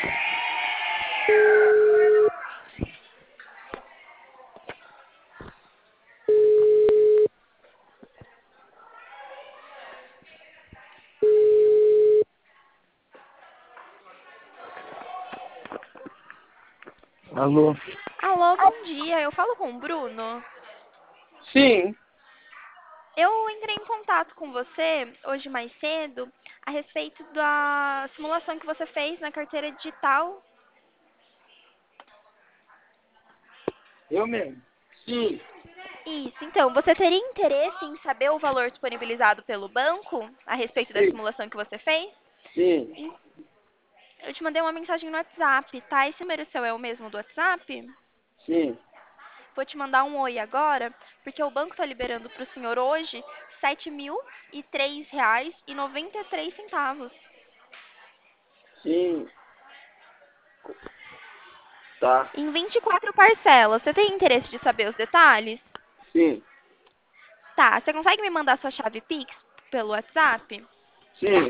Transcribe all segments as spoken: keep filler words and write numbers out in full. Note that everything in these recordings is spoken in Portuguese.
Alô? Alô, bom dia. Eu falo com o Bruno. Sim, Eu entrei em contato com você hoje mais cedo a respeito da simulação que você fez na carteira digital. eu mesmo. Sim, Isso. Então, você teria interesse em saber o valor disponibilizado pelo banco a respeito da sim, simulação que você fez? sim, Em- Eu te mandei uma mensagem no WhatsApp, tá? Esse número seu é o mesmo do WhatsApp? sim, Vou te mandar um oi agora, porque o banco está liberando para o senhor hoje sete mil e três reais e noventa e três centavos. sim, tá, Em vinte e quatro parcelas. Você tem interesse de saber os detalhes? sim, Tá, você consegue me mandar sua chave Pix pelo WhatsApp? sim,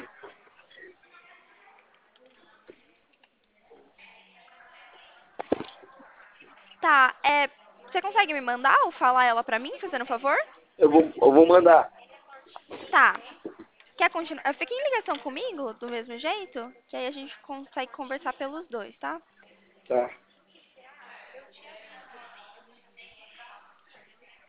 Tá, é, você consegue me mandar ou falar ela pra mim, fazendo um favor? eu vou, eu vou mandar. Tá. Quer continuar? Fica em ligação comigo, do mesmo jeito? Que aí a gente consegue conversar pelos dois, tá? Tá.